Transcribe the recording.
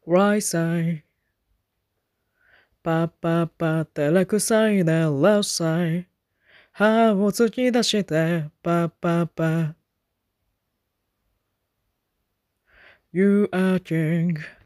right side. パパパ照れくさいで left side。歯を突き出してパパパ。You are king.